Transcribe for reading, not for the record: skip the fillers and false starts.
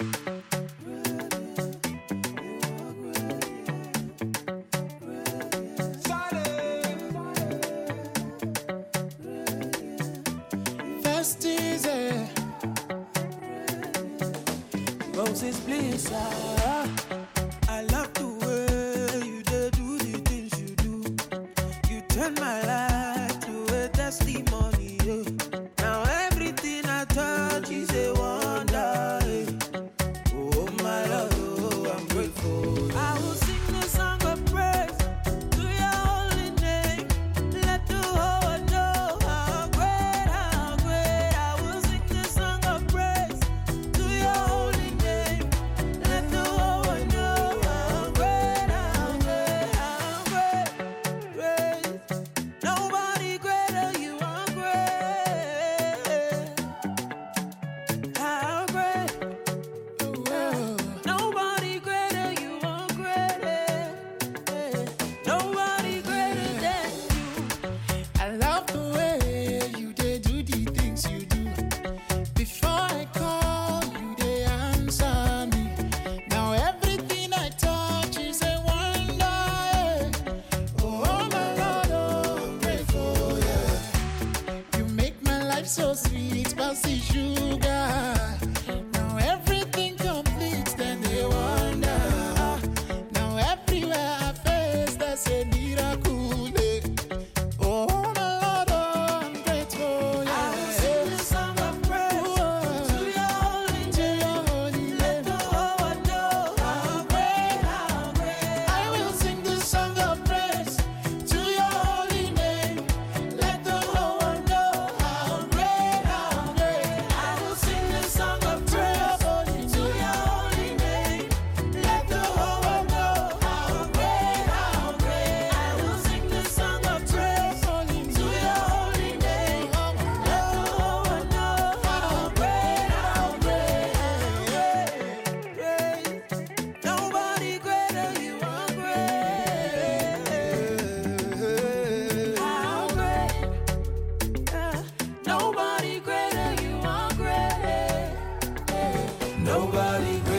First is Moses, please, I love the way you do the things you do. You turn my life to a testimony. Yeah. Now everything I touch is a wonder. Yeah. Oh my Lord, oh, I'm grateful. I will sing the song of praise to your holy name. Let the whole world know how great, how great. I will sing the song of praise to your holy name. Let the whole world know how great, how great, how great, great. Nobody greater, you are great. How great. Nobody greater, you are great. Nobody greater than you. I love the way you did do the things you do. Before I call you, they answer me. Now everything I touch is a wonder. Oh my Lord, oh, I'm grateful. Yeah. You make my life so sweet, bouncy sugar. Now everything complete, then they wonder. Now everywhere I face, there's a miracle. Eh. Oh my Lord, oh, I'm grateful. I will sing the song of praise to your holy name. Let the whole world know how great, how great. I will sing the song of praise to your holy name. Let the whole world know how great, how great. I will sing the song of praise to your holy name. Let the whole world know how great, how great. I will sing the song of praise to your holy name. Let the whole world know how great, how great, how great, great. Nobody greater, you are great. How great. Nobody greater, you are great. Nobody greater.